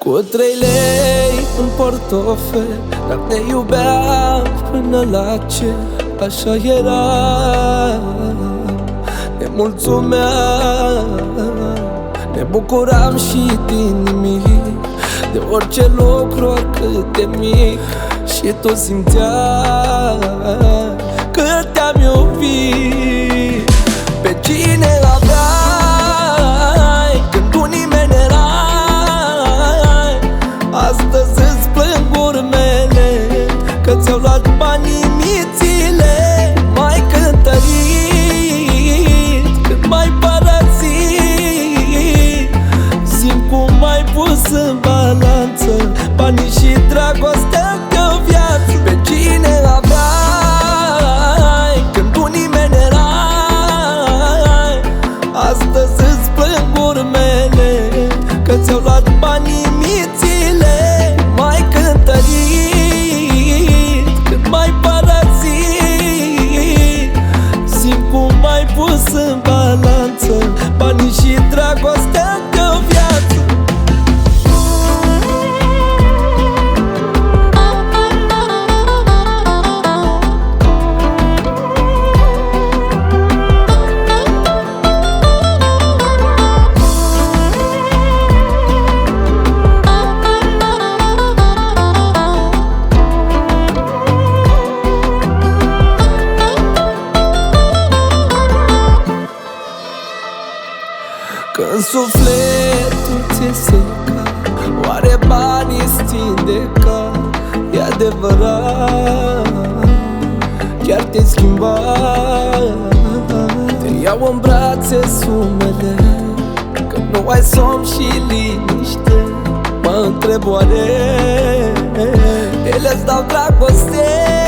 Cu 3 lei în portofel, dar ne iubeam până la cer. Așa era, ne mulțumeam, ne bucuram și din nimic, de orice lucru, oricât de mic. Și tu simțeai că te-am iubit. Pe cine aveai când tu nimeni erai? Astăzi îți plâng urmele că ți-au luat banii mițile. M-ai cântărit când m-ai părăsit. Simt cum m-ai pus în balanță banii și dragostea de-o viață. Pe cine aveai când tu nimeni erai? Astăzi îți plâng urmele că ți-au luat banii mițile. M-ai cântărit când m-ai părăsit. Simt cum m-ai pus în balanță banii și dragostea de-o viață. Când sufletul ți-e secat, oare banii-ți țin de cap? E adevărat, chiar te-ai schimbat. Te iau în brațe sumele, când nu ai somn și liniște. Mă întreb oare ele-ți dau dragoste?